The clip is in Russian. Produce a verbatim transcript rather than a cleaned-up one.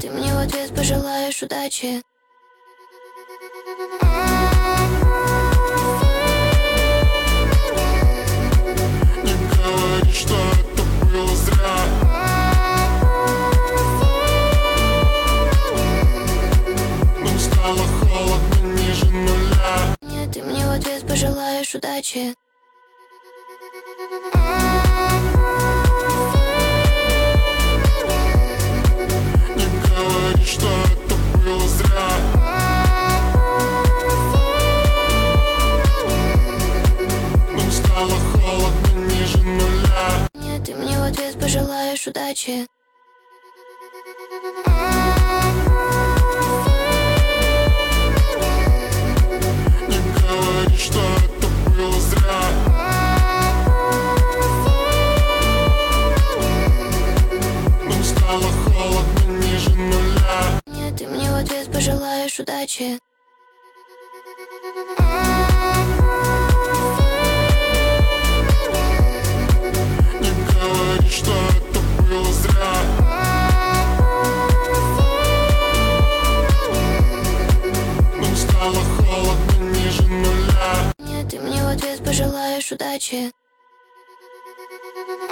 Ты мне в ответ пожелаешь удачи. Не говори, что это было зря. Нам стало холодно ниже нуля. Нет, ты мне в ответ пожелаешь удачи. Не говори, что это было зря. Нам стало холодно ниже нуля. Нет, ты мне в ответ пожелаешь удачи. Не говори, что это было зря. Нам стало холодно ниже нуля. Нет, ты мне в ответ пожелаешь удачи. Не говори, что это было зря. Нам стало холодно ниже нуля. Нет, ты мне в ответ пожелаешь удачи.